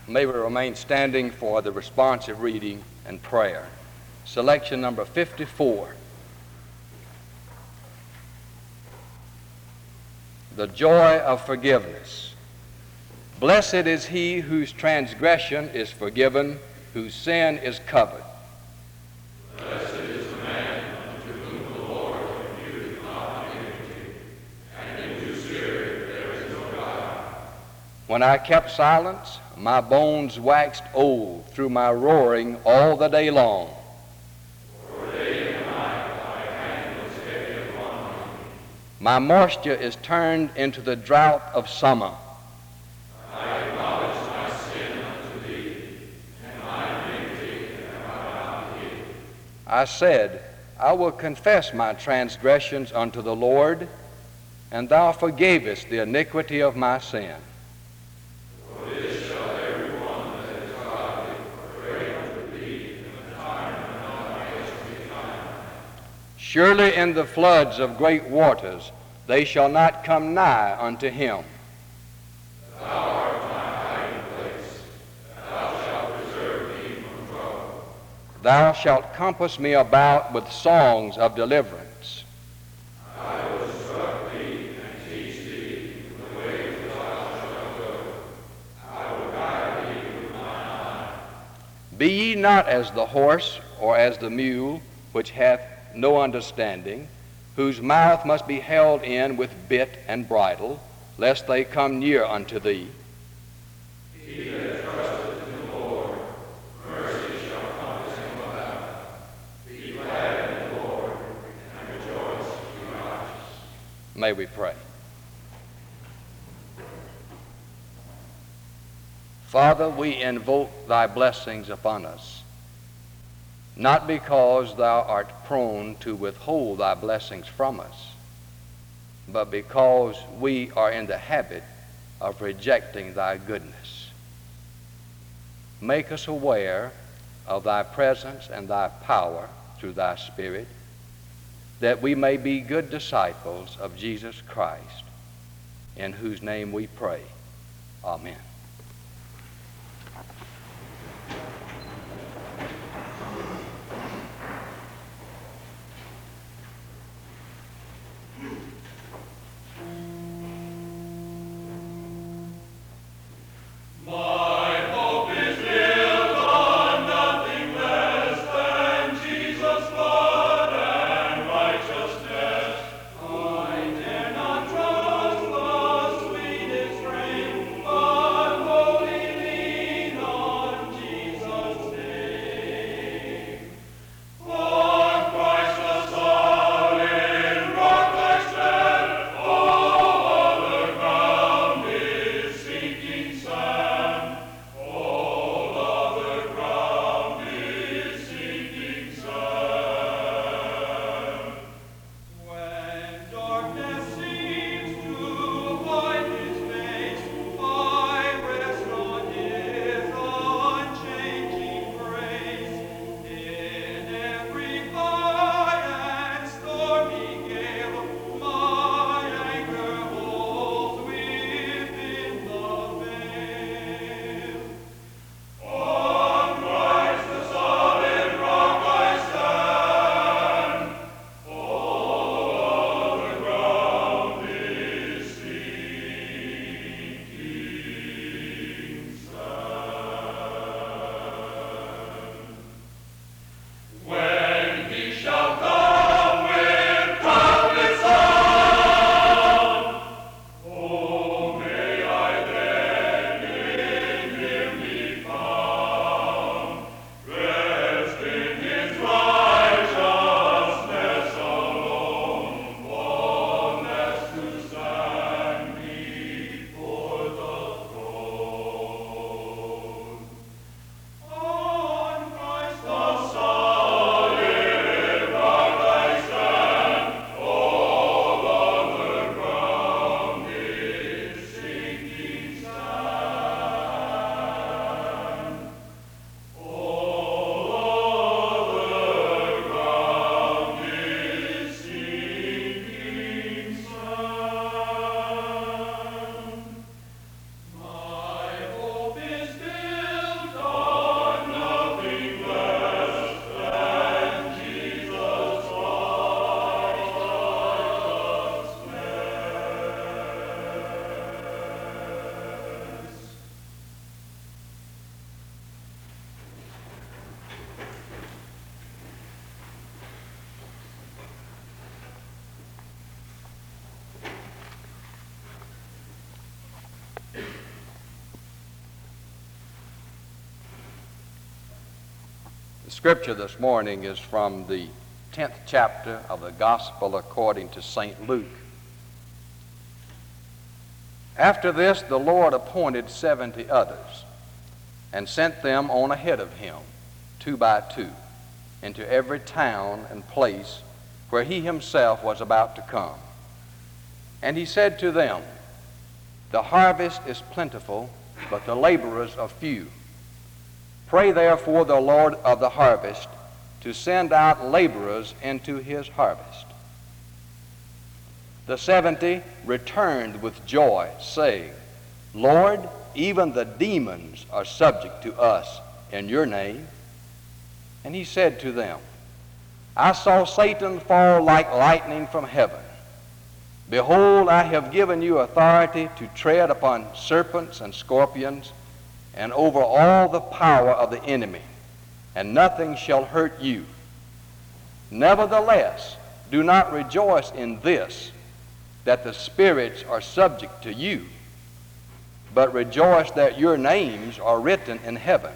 May we remain standing for the responsive reading and prayer. Selection number 54. The joy of forgiveness. Blessed is he whose transgression is forgiven, whose sin is covered. Blessed is the man unto whom the Lord imputeth not iniquity, and in whose spirit there is no guile. When I kept silence, my bones waxed old through my roaring all the day long. For day and night thy hand was heavy upon me. My moisture is turned into the drought of summer. I acknowledge my sin unto thee, and my iniquity have I not hid. I said, I will confess my transgressions unto the Lord, and thou forgavest the iniquity of my sin. For this shall every one that is godly pray unto thee in the time when thou mayest be found. Surely in the floods of great waters they shall not come nigh unto him. Thou art my hiding place. Thou shalt preserve me from trouble. Thou shalt compass me about with songs of deliverance. I will instruct thee and teach thee the way that thou shalt go. I will guide thee with mine eye. Be ye not as the horse or as the mule, which hath no understanding, whose mouth must be held in with bit and bridle, lest they come near unto thee. He that trusteth in the Lord, mercy shall compass him about. Be glad in the Lord, and rejoice, be righteous. May we pray. Father, we invoke thy blessings upon us, not because thou art prone to withhold thy blessings from us, but because we are in the habit of rejecting thy goodness. Make us aware of thy presence and thy power through thy Spirit, that we may be good disciples of Jesus Christ, in whose name we pray. Amen. I dare not trust the sweetest rain, but The scripture this morning is from the 10th chapter of the Gospel according to St. Luke. After this, the Lord appointed 70 others and sent them on ahead of him, 2 by 2, into every town and place where he himself was about to come. And he said to them, "The harvest is plentiful, but the laborers are few. Pray therefore the Lord of the harvest to send out laborers into his harvest." The 70 returned with joy, saying, "Lord, even the demons are subject to us in your name." And he said to them, "I saw Satan fall like lightning from heaven. Behold, I have given you authority to tread upon serpents and scorpions, and over all the power of the enemy, and nothing shall hurt you. Nevertheless, do not rejoice in this, that the spirits are subject to you, but rejoice that your names are written in heaven."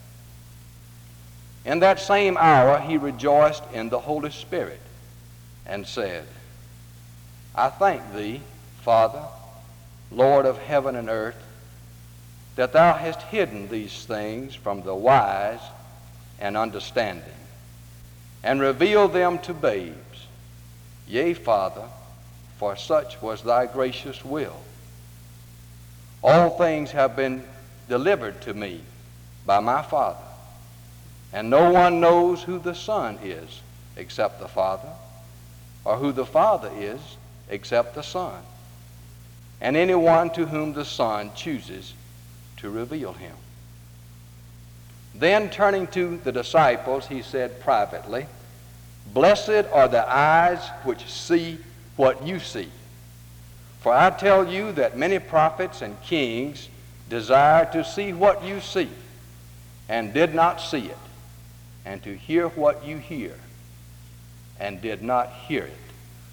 In that same hour he rejoiced in the Holy Spirit, and said, "I thank thee, Father, Lord of heaven and earth, that thou hast hidden these things from the wise and understanding, and revealed them to babes. Yea, Father, for such was thy gracious will. All things have been delivered to me by my Father, and no one knows who the Son is except the Father, or who the Father is except the Son, and anyone to whom the Son chooses to reveal him." Then turning to the disciples, he said privately, "Blessed are the eyes which see what you see. For I tell you that many prophets and kings desire to see what you see, and did not see it, and to hear what you hear, and did not hear it."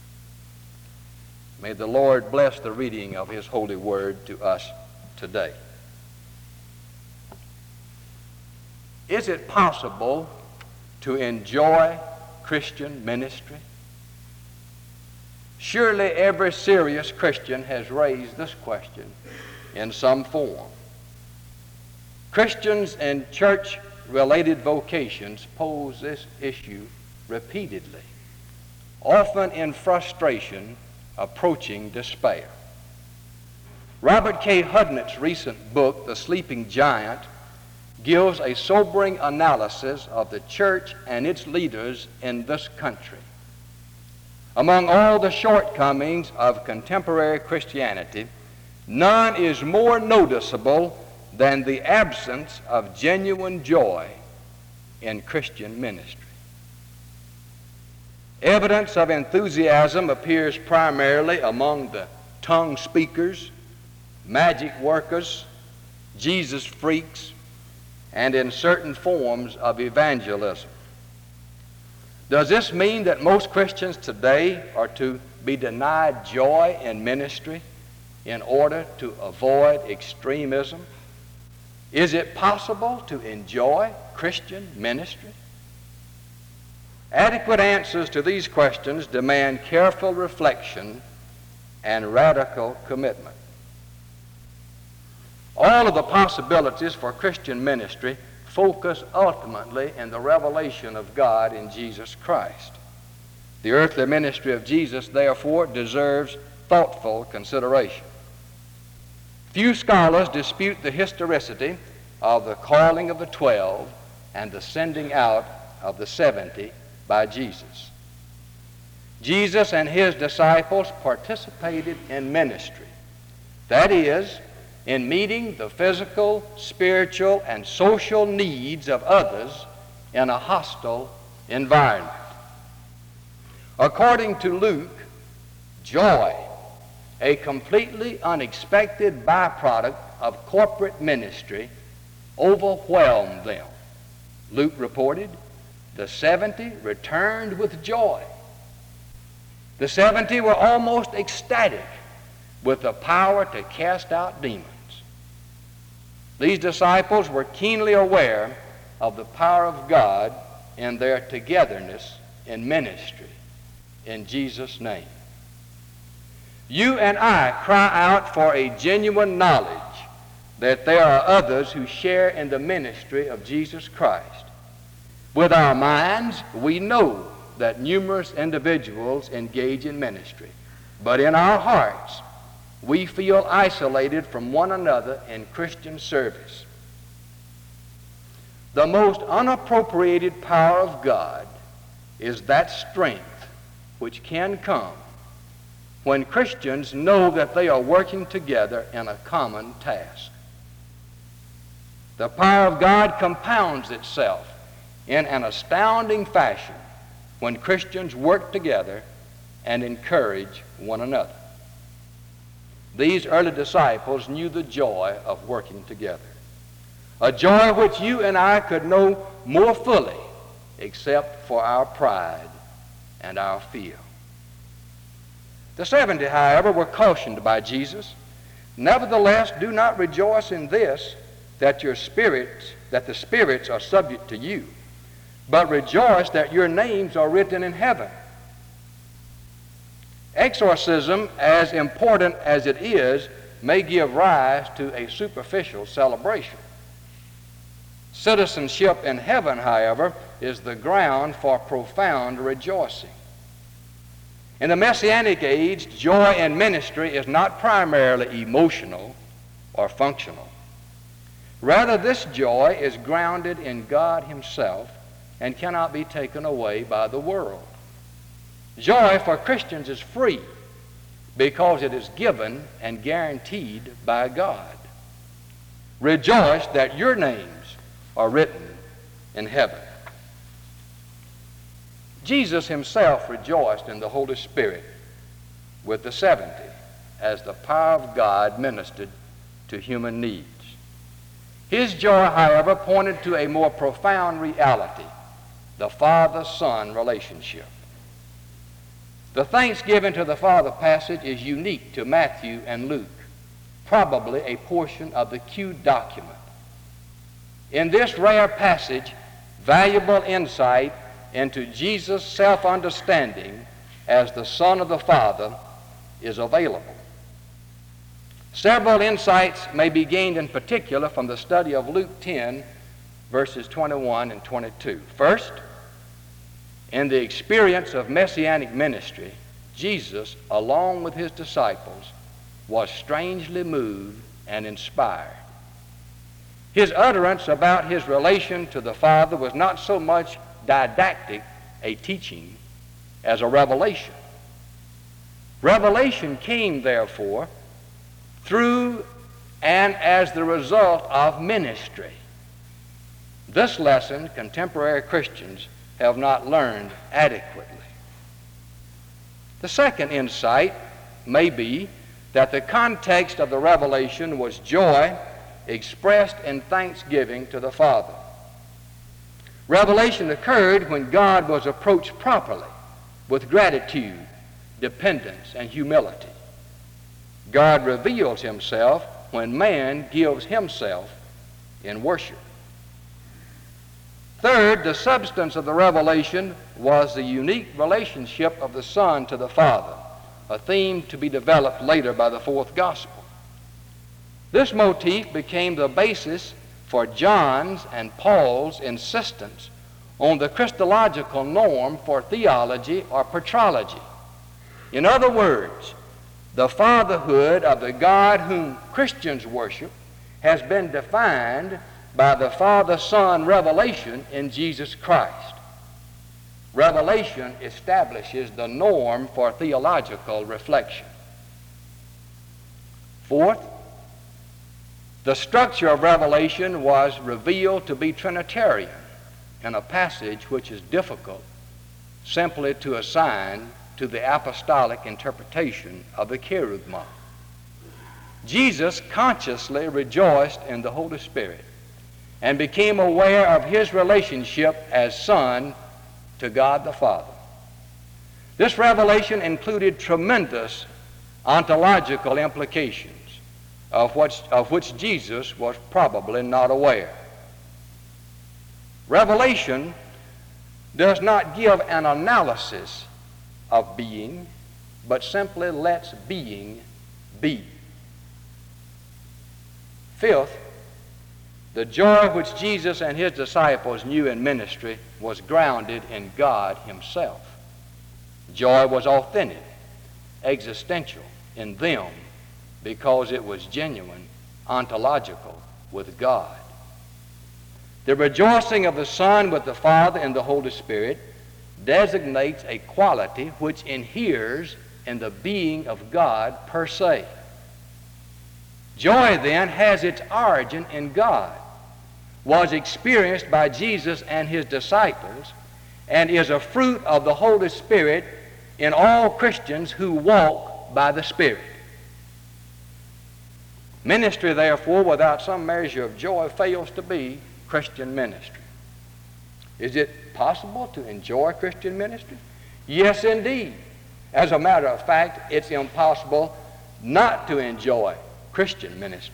May the Lord bless the reading of his holy word to us today. Is it possible to enjoy Christian ministry? Surely every serious Christian has raised this question in some form. Christians in church-related vocations pose this issue repeatedly, often in frustration approaching despair. Robert K. Hudnett's recent book, The Sleeping Giant, gives a sobering analysis of the church and its leaders in this country. Among all the shortcomings of contemporary Christianity, none is more noticeable than the absence of genuine joy in Christian ministry. Evidence of enthusiasm appears primarily among the tongue speakers, magic workers, Jesus freaks, and in certain forms of evangelism. Does this mean that most Christians today are to be denied joy in ministry in order to avoid extremism? Is it possible to enjoy Christian ministry? Adequate answers to these questions demand careful reflection and radical commitment. All of the possibilities for Christian ministry focus ultimately in the revelation of God in Jesus Christ. The earthly ministry of Jesus, therefore, deserves thoughtful consideration. Few scholars dispute the historicity of the calling of the 12 and the sending out of the 70 by Jesus. Jesus and his disciples participated in ministry. That is, in meeting the physical, spiritual, and social needs of others in a hostile environment. According to Luke, joy, a completely unexpected byproduct of corporate ministry, overwhelmed them. Luke reported, the 70 returned with joy. The 70 were almost ecstatic with the power to cast out demons. These disciples were keenly aware of the power of God in their togetherness in ministry in Jesus' name. You and I cry out for a genuine knowledge that there are others who share in the ministry of Jesus Christ. With our minds, we know that numerous individuals engage in ministry, but in our hearts, we feel isolated from one another in Christian service. The most unappropriated power of God is that strength which can come when Christians know that they are working together in a common task. The power of God compounds itself in an astounding fashion when Christians work together and encourage one another. These early disciples knew the joy of working together, a joy which you and I could know more fully except for our pride and our fear. The 70, however, were cautioned by Jesus. Nevertheless, do not rejoice in this, that the spirits are subject to you, but rejoice that your names are written in heaven. Exorcism, as important as it is, may give rise to a superficial celebration. Citizenship in heaven, however, is the ground for profound rejoicing. In the Messianic age, joy in ministry is not primarily emotional or functional. Rather, this joy is grounded in God Himself and cannot be taken away by the world. Joy for Christians is free because it is given and guaranteed by God. Rejoice that your names are written in heaven. Jesus Himself rejoiced in the Holy Spirit with the 70 as the power of God ministered to human needs. His joy, however, pointed to a more profound reality, the Father-Son relationship. The thanksgiving to the Father passage is unique to Matthew and Luke, probably a portion of the Q document. In this rare passage, valuable insight into Jesus' self-understanding as the Son of the Father is available. Several insights may be gained in particular from the study of Luke 10, verses 21 and 22. First, in the experience of messianic ministry, Jesus, along with His disciples, was strangely moved and inspired. His utterance about His relation to the Father was not so much didactic, a teaching, as a revelation. Revelation came, therefore, through and as the result of ministry. This lesson contemporary Christians have not learned adequately. The second insight may be that the context of the revelation was joy expressed in thanksgiving to the Father. Revelation occurred when God was approached properly with gratitude, dependence, and humility. God reveals Himself when man gives himself in worship. Third, the substance of the revelation was the unique relationship of the Son to the Father, a theme to be developed later by the fourth gospel. This motif became the basis for John's and Paul's insistence on the Christological norm for theology or patrology. In other words, the fatherhood of the God whom Christians worship has been defined by the Father-Son revelation in Jesus Christ. Revelation establishes the norm for theological reflection. Fourth, the structure of Revelation was revealed to be Trinitarian in a passage which is difficult simply to assign to the apostolic interpretation of the kerygma. Jesus consciously rejoiced in the Holy Spirit and became aware of His relationship as Son to God the Father. This revelation included tremendous ontological implications of which Jesus was probably not aware. Revelation does not give an analysis of being, but simply lets being be. Fifth, the joy which Jesus and his disciples knew in ministry was grounded in God himself. Joy was authentic, existential in them because it was genuine, ontological with God. The rejoicing of the Son with the Father and the Holy Spirit designates a quality which inheres in the being of God per se. Joy, then, has its origin in God, was experienced by Jesus and his disciples, and is a fruit of the Holy Spirit in all Christians who walk by the Spirit. Ministry, therefore, without some measure of joy fails to be Christian ministry. Is it possible to enjoy Christian ministry? Yes, indeed. As a matter of fact, it's impossible not to enjoy Christian ministry.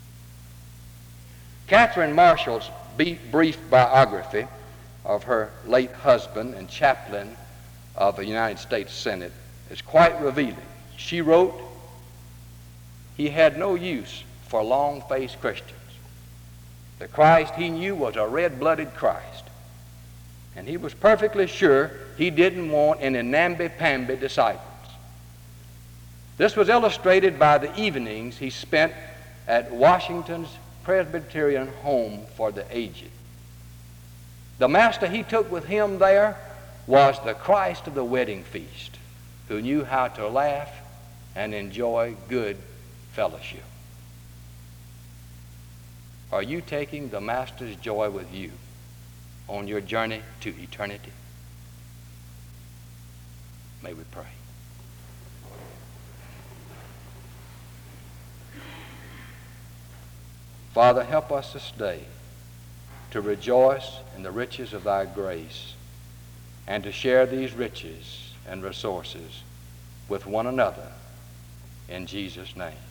Catherine Marshall's brief biography of her late husband and chaplain of the United States Senate is quite revealing. She wrote, "He had no use for long-faced Christians. The Christ he knew was a red-blooded Christ, and he was perfectly sure he didn't want any namby-pamby disciples." This was illustrated by the evenings he spent at Washington's Presbyterian Home for the Aged. The master he took with him there was the Christ of the wedding feast, who knew how to laugh and enjoy good fellowship. Are you taking the Master's joy with you on your journey to eternity? May we pray. Father, help us this day to rejoice in the riches of thy grace and to share these riches and resources with one another in Jesus' name.